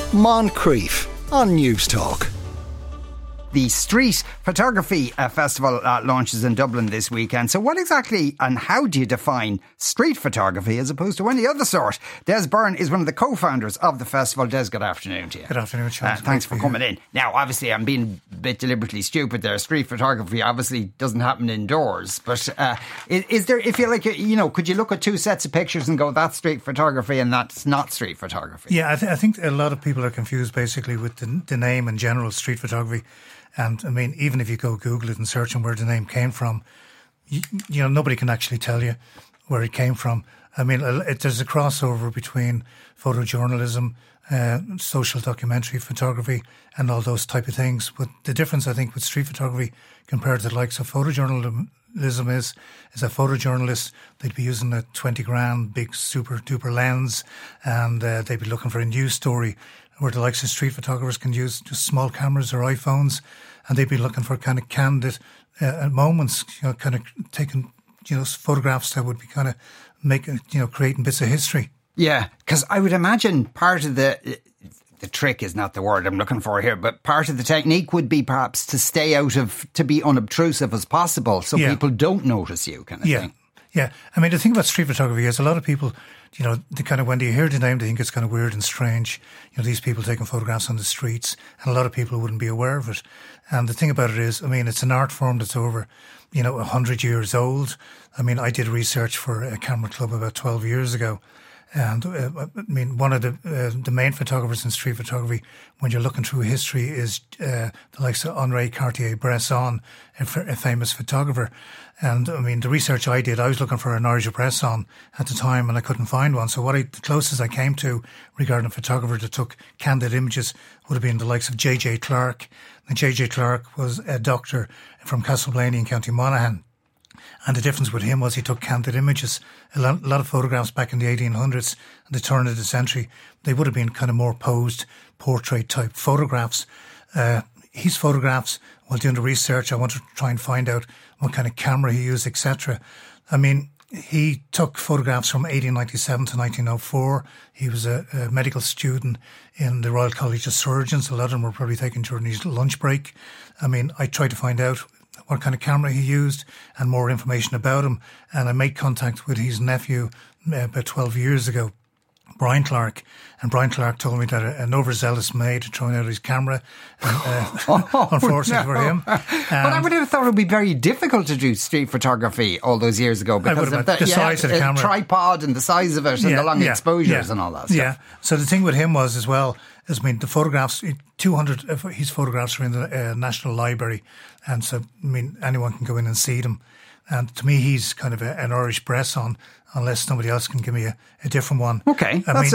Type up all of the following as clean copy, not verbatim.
Moncrief on News Talk. The Street Photography Festival launches in Dublin this weekend. So what exactly and how do you define street photography as opposed to any other sort? Des Byrne is one of the co-founders of the festival. Des, good afternoon to you. Good afternoon, Sean. Thanks for coming in. Now, obviously, I'm being a bit deliberately stupid there. Street photography obviously doesn't happen indoors. But is there, if you like, could you look at two sets of pictures and go, that's street photography and that's not street photography? Yeah, I think a lot of people are confused basically with the name in general, street photography. And I mean, even if you go Google it and search on where the name came from, nobody can actually tell you where it came from. I mean, there's a crossover between photojournalism, social documentary photography, and all those type of things. But the difference, I think, with street photography compared to the likes of photojournalism is that photojournalists, they'd be using a 20 grand big super duper lens, and they'd be looking for a news story, where the likes of street photographers can use just small cameras or iPhones, and they'd be looking for kind of candid moments, kind of taking, photographs that would be kind of creating bits of history. Yeah, because I would imagine part of the trick is not the word I'm looking for here, but part of the technique would be perhaps to be unobtrusive as possible, so people don't notice you, kind of thing. Yeah, I mean, the thing about street photography is a lot of people, they kind of, when they hear the name, they think it's kind of weird and strange. These people taking photographs on the streets, and a lot of people wouldn't be aware of it. And the thing about it is, I mean, it's an art form that's over, 100 years old. I mean, I did research for a camera club about 12 years ago. And I mean, one of the main photographers in street photography, when you're looking through history, is the likes of Henri Cartier-Bresson, a famous photographer. And I mean, the research I did, I was looking for an Cartier-Bresson at the time, and I couldn't find one. So the closest I came to regarding a photographer that took candid images would have been the likes of J.J. Clark. And J.J. Clark was a doctor from Castleblaney in County Monaghan. And the difference with him was he took candid images. A lot of photographs back in the 1800s, at the turn of the century, they would have been kind of more posed, portrait-type photographs. His photographs, while doing the research, I wanted to try and find out what kind of camera he used, etc. I mean, he took photographs from 1897 to 1904. He was a medical student in the Royal College of Surgeons. A lot of them were probably taken during his lunch break. I mean, I tried to find out what kind of camera he used and more information about him. And I made contact with his nephew about 12 years ago, Brian Clark. And Brian Clark told me that an overzealous maid had thrown out his camera, unfortunately for him. But I would have thought it would be very difficult to do street photography all those years ago because of the size of the camera, tripod and the size of it and the long exposures and all that stuff. Yeah. So the thing with him was as well, the photographs, 200 of his photographs are in the National Library, and so anyone can go in and see them. And to me, he's kind of an Irish Bresson, unless somebody else can give me a different one. Okay, that's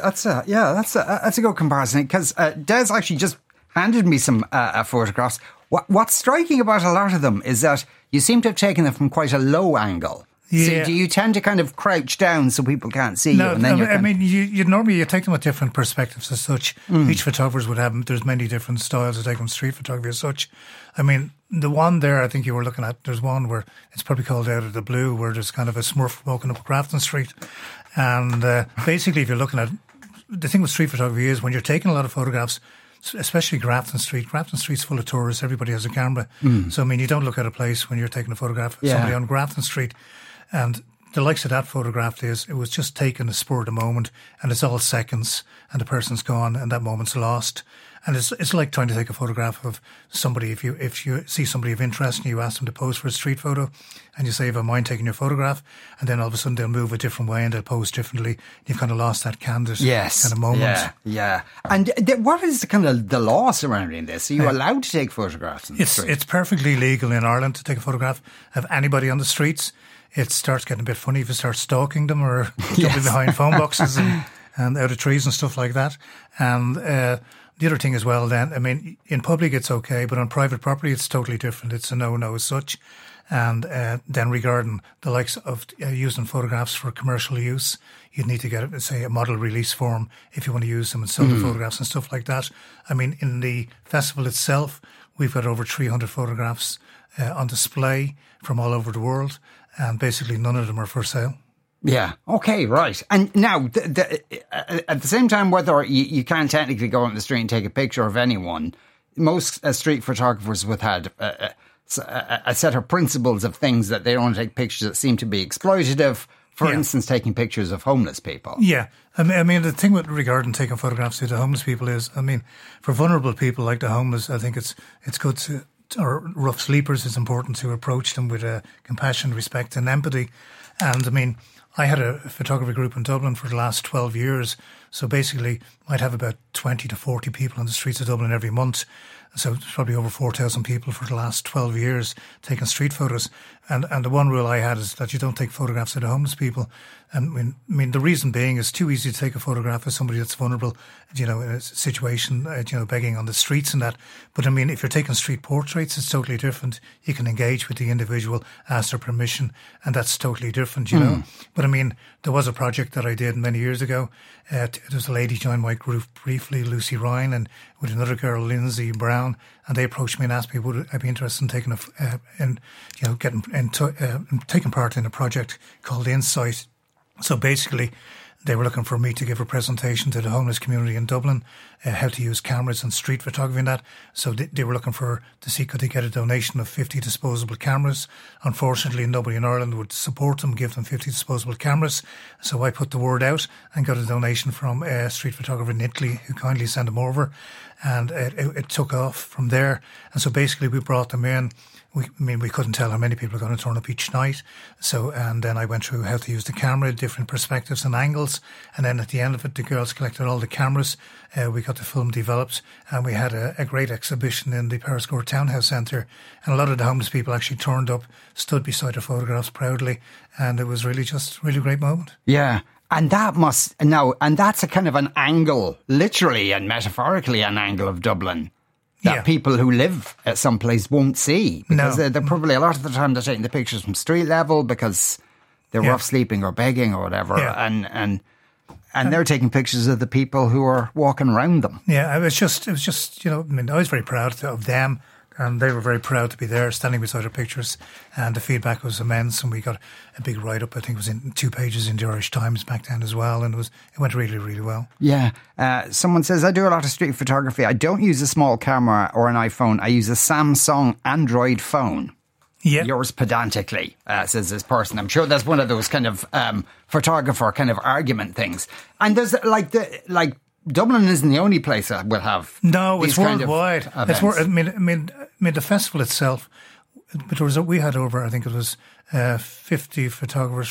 a good comparison, because Des actually just handed me some photographs. What's striking about a lot of them is that you seem to have taken them from quite a low angle. Yeah. So do you tend to kind of crouch down so people can't see you? And then you normally take them with different perspectives as such. Each photographer would have, there's many different styles of taking street photography as such. I mean, the one there I think you were looking at, there's one where it's probably called Out of the Blue, where there's kind of a smurf walking up Grafton Street. And basically, if you're looking at, the thing with street photography is when you're taking a lot of photographs, especially Grafton Street's full of tourists, everybody has a camera. So, I mean, you don't look at a place when you're taking a photograph of somebody on Grafton Street. And the likes of that photograph it was just taken a spur of the moment, and it's all seconds, and the person's gone, and that moment's lost. And it's like trying to take a photograph of somebody. If you see somebody of interest and you ask them to pose for a street photo, and you say, "If I mind taking your photograph," and then all of a sudden they'll move a different way and they'll pose differently. You've kind of lost that candid kind of moment. Yeah. And what is the kind of the law surrounding this? Are you allowed to take photographs in the street? It's perfectly legal in Ireland to take a photograph of anybody on the streets. It starts getting a bit funny if you start stalking them or jumping behind phone boxes and out of trees and stuff like that. And the other thing as well then, I mean, in public it's okay, but on private property it's totally different. It's a no-no as such. And then regarding the likes of using photographs for commercial use, you'd need to get, say, a model release form if you want to use them and sell the photographs and stuff like that. I mean, in the festival itself, we've got over 300 photographs on display from all over the world, and basically none of them are for sale. Yeah. Okay. Right. And now, at the same time, whether you can't technically go on the street and take a picture of anyone, most street photographers would have a set of principles of things that they don't take pictures that seem to be exploitative. For instance, taking pictures of homeless people. Yeah. I mean, the thing with regarding taking photographs of the homeless people is, I mean, for vulnerable people like the homeless, I think it's good to, or rough sleepers, it's important to approach them with compassion, respect and empathy. And I mean, I had a photography group in Dublin for the last 12 years. So basically, I'd have about 20 to 40 people on the streets of Dublin every month. So it's probably over 4,000 people for the last 12 years taking street photos. And the one rule I had is that you don't take photographs of the homeless people. And I mean, the reason being it's too easy to take a photograph of somebody that's vulnerable, in a situation, begging on the streets and that. But I mean, if you're taking street portraits, it's totally different. You can engage with the individual, ask their permission, and that's totally different, you know. But I mean, there was a project that I did many years ago. There was a lady joined my group briefly, Lucy Ryan, and with another girl, Lindsay Brown, and they approached me and asked me would I be interested in taking taking part in a project called Insight. So basically, they were looking for me to give a presentation to the homeless community in Dublin, how to use cameras and street photography and that. So they were looking to see could they get a donation of 50 disposable cameras. Unfortunately, nobody in Ireland would support them, give them 50 disposable cameras. So I put the word out and got a donation from a street photographer in Italy who kindly sent them over. And it took off from there. And so basically we brought them in. We couldn't tell how many people are going to turn up each night. So, and then I went through how to use the camera, different perspectives and angles. And then at the end of it, the girls collected all the cameras. We got the film developed and we had a great exhibition in the Periscourt Townhouse Centre. And a lot of the homeless people actually turned up, stood beside the photographs proudly. And it was really just really great moment. Yeah. And that's a kind of an angle, literally and metaphorically an angle of Dublin. That people who live at some place won't see. Because they're probably, a lot of the time, they're taking the pictures from street level because they're rough sleeping or begging or whatever. Yeah. And they're taking pictures of the people who are walking around them. Yeah, it was just, I was very proud of them. And they were very proud to be there, standing beside our pictures. And the feedback was immense. And we got a big write-up. I think it was in 2 pages in the Irish Times back then as well. And it went really, really well. Yeah. Someone says, I do a lot of street photography. I don't use a small camera or an iPhone. I use a Samsung Android phone. Yeah. Yours pedantically, says this person. I'm sure that's one of those kind of photographer kind of argument things. And there's Dublin isn't the only place that will have. No, it's worldwide. It's I mean, the festival itself. But we had over, I think it was 50 photographers,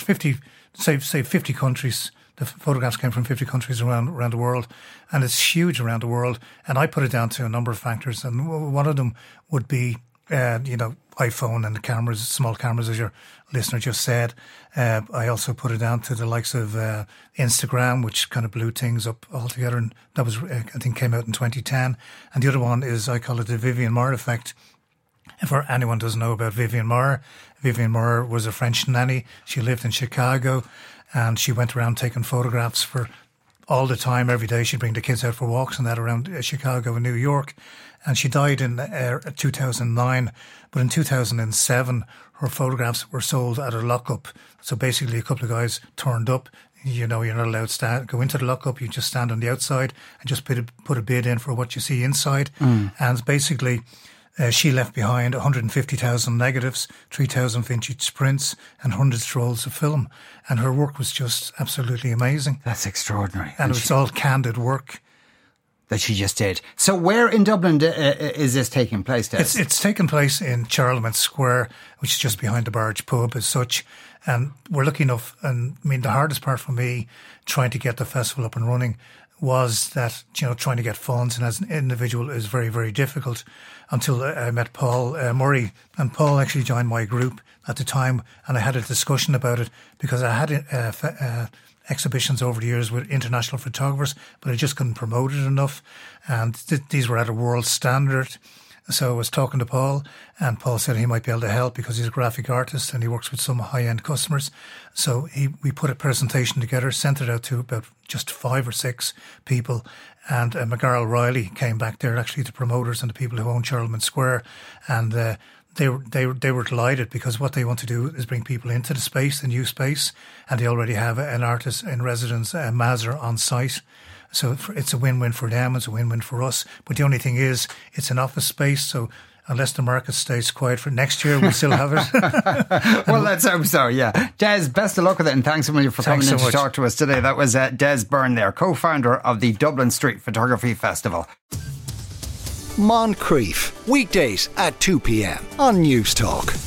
50 countries. The photographs came from 50 countries around the world, and it's huge around the world. And I put it down to a number of factors, and one of them would be, iPhone and the cameras, small cameras, as your listener just said. I also put it down to the likes of Instagram, which kind of blew things up altogether. And that was, I think, came out in 2010. And the other one is, I call it the Vivian Maurer effect. If anyone doesn't know about Vivian Maurer was a French nanny. She lived in Chicago and she went around taking photographs for all the time, every day. She'd bring the kids out for walks and that around Chicago and New York. And she died in 2009. But in 2007, her photographs were sold at a lockup. So basically, a couple of guys turned up. You're not allowed to go into the lockup. You just stand on the outside and just put a bid in for what you see inside. And basically, she left behind 150,000 negatives, 3,000 vintage prints, and hundreds of rolls of film. And her work was just absolutely amazing. That's extraordinary. And it was all candid work that she just did. So where in Dublin is this taking place, Des? It's taking place in Charlemont Square, which is just behind the Barge pub as such. And we're lucky enough, and I mean, the hardest part for me trying to get the festival up and running was that, trying to get funds, and as an individual is very, very difficult, until I met Paul Murray. And Paul actually joined my group at the time, and I had a discussion about it because I had exhibitions over the years with international photographers, but I just couldn't promote it enough. And these were at a world standard. So I was talking to Paul, and Paul said he might be able to help because he's a graphic artist and he works with some high-end customers. So we put a presentation together, sent it out to about just 5 or 6 people. And McGarrell Riley came back there, actually the promoters and the people who own Charlemont Square. And they were delighted, because what they want to do is bring people into the space, the new space, and they already have an artist in residence, Mazur, on site. So it's a win-win for them, it's a win-win for us. But the only thing is, it's an office space, so unless the market stays quiet for next year, we'll still have it. Well, let's hope so, yeah. Des, best of luck with it, and thanks a million for coming in to talk to us today. That was Des Byrne there, co-founder of the Dublin Street Photography Festival. Moncrief, weekdays at 2 p.m. on News Talk.